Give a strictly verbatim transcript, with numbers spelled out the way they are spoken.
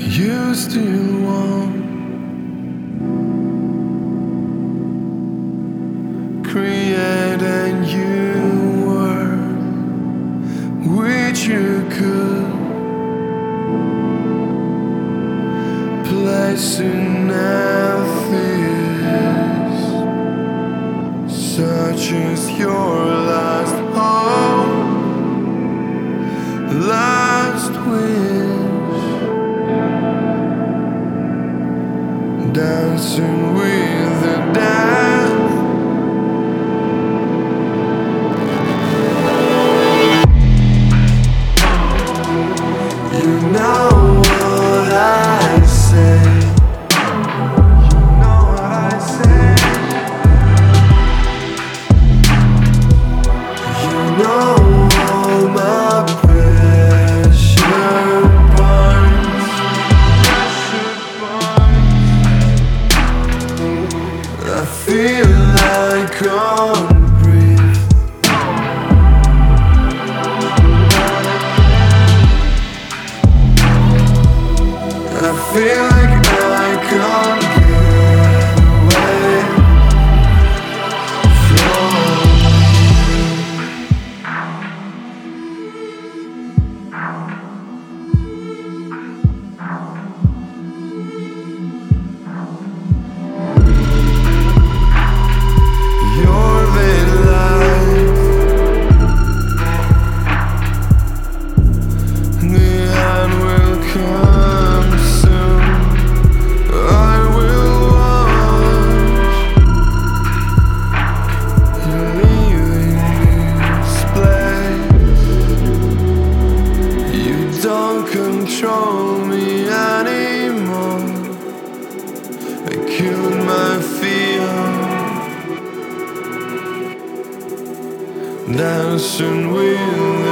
You still want create a new world which you could place in atheists, such as your last hope, last wish, dancing with the dead. You know what I say. You know what I say. You know all my pressure burns. I feel like I can't breathe. I feel like I can't get away from you're the light. The end will come soon. I will watch you leaving this place. You don't control me anymore. I killed my fear, dancing with